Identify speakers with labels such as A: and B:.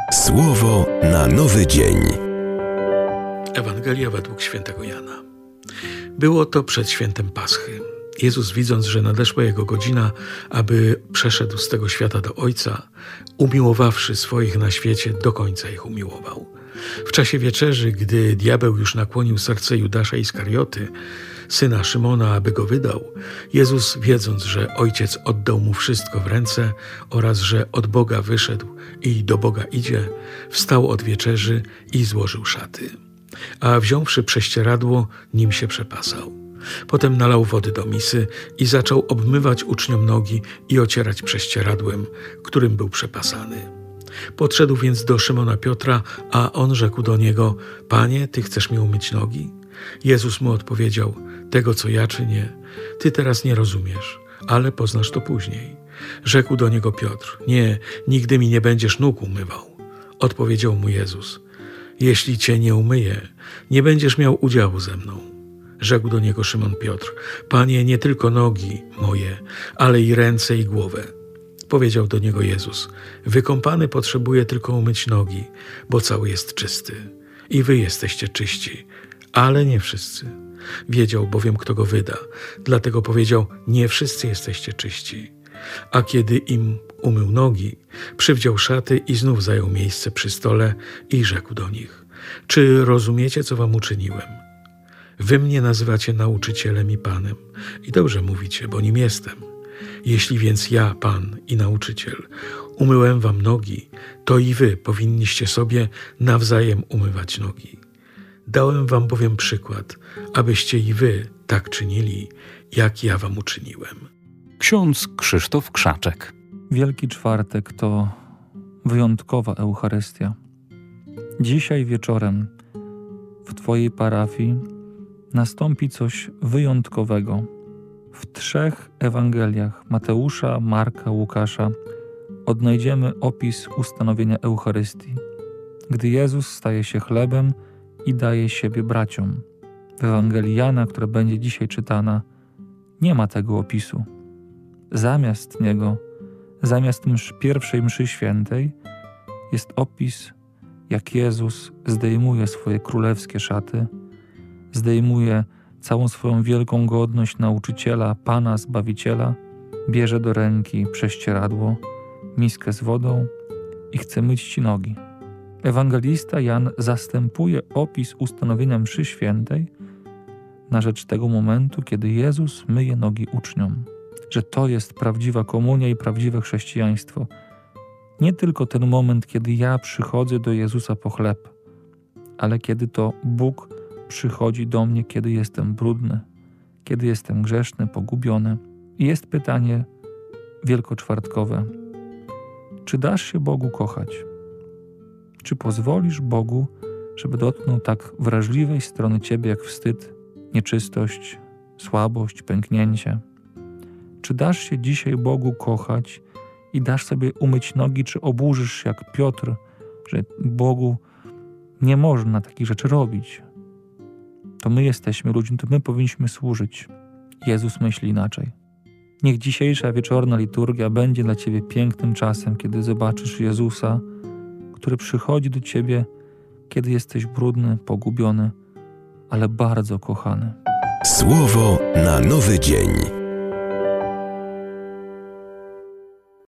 A: Słowo na nowy dzień.
B: Ewangelia według świętego Jana. Było to przed świętem Paschy. Jezus, widząc, że nadeszła Jego godzina, aby przeszedł z tego świata do Ojca, umiłowawszy swoich na świecie, do końca ich umiłował. W czasie wieczerzy, gdy diabeł już nakłonił serce Judasza Iskarioty, syna Szymona, aby go wydał, Jezus, wiedząc, że Ojciec oddał mu wszystko w ręce oraz że od Boga wyszedł i do Boga idzie, wstał od wieczerzy i złożył szaty. A wziąwszy prześcieradło, nim się przepasał. Potem nalał wody do misy i zaczął obmywać uczniom nogi i ocierać prześcieradłem, którym był przepasany. Podszedł więc do Szymona Piotra, a on rzekł do niego: Panie, Ty chcesz mi umyć nogi? Jezus mu odpowiedział: Tego, co ja czynię, Ty teraz nie rozumiesz, ale poznasz to później. Rzekł do niego Piotr: Nie, nigdy mi nie będziesz nóg umywał. Odpowiedział mu Jezus: Jeśli Cię nie umyję, nie będziesz miał udziału ze mną. Rzekł do niego Szymon Piotr: Panie, nie tylko nogi moje, ale i ręce i głowę. Powiedział do niego Jezus: Wykąpany potrzebuje tylko umyć nogi, bo cały jest czysty. I wy jesteście czyści, ale nie wszyscy. Wiedział bowiem, kto go wyda, dlatego powiedział: Nie wszyscy jesteście czyści. A kiedy im umył nogi, przywdział szaty i znów zajął miejsce przy stole i rzekł do nich: Czy rozumiecie, co wam uczyniłem? Wy mnie nazywacie nauczycielem i Panem i dobrze mówicie, bo nim jestem. Jeśli więc ja, Pan i nauczyciel, umyłem wam nogi, to i wy powinniście sobie nawzajem umywać nogi. Dałem wam bowiem przykład, abyście i wy tak czynili, jak ja wam uczyniłem.
C: Ksiądz Krzysztof Krzaczek.
D: Wielki Czwartek to wyjątkowa Eucharystia. Dzisiaj wieczorem w Twojej parafii nastąpi coś wyjątkowego. W 3 Ewangeliach Mateusza, Marka, Łukasza odnajdziemy opis ustanowienia Eucharystii, gdy Jezus staje się chlebem i daje siebie braciom. W Ewangelii Jana, która będzie dzisiaj czytana, nie ma tego opisu. Zamiast niego, zamiast pierwszej mszy świętej, jest opis, jak Jezus zdejmuje swoje królewskie szaty, zdejmuje całą swoją wielką godność nauczyciela, Pana, Zbawiciela, bierze do ręki prześcieradło, miskę z wodą i chce myć ci nogi. Ewangelista Jan zastępuje opis ustanowienia mszy świętej na rzecz tego momentu, kiedy Jezus myje nogi uczniom. Że to jest prawdziwa komunia i prawdziwe chrześcijaństwo. Nie tylko ten moment, kiedy ja przychodzę do Jezusa po chleb, ale kiedy to Bóg przychodzi do mnie, kiedy jestem brudny, kiedy jestem grzeszny, pogubiony. I jest pytanie wielkoczwartkowe. Czy dasz się Bogu kochać? Czy pozwolisz Bogu, żeby dotknął tak wrażliwej strony ciebie jak wstyd, nieczystość, słabość, pęknięcie? Czy dasz się dzisiaj Bogu kochać i dasz sobie umyć nogi, czy oburzysz się jak Piotr, że Bogu nie można takich rzeczy robić? To my jesteśmy ludźmi, to my powinniśmy służyć. Jezus myśli inaczej. Niech dzisiejsza wieczorna liturgia będzie dla ciebie pięknym czasem, kiedy zobaczysz Jezusa, który przychodzi do ciebie, kiedy jesteś brudny, pogubiony, ale bardzo kochany.
A: Słowo na nowy dzień.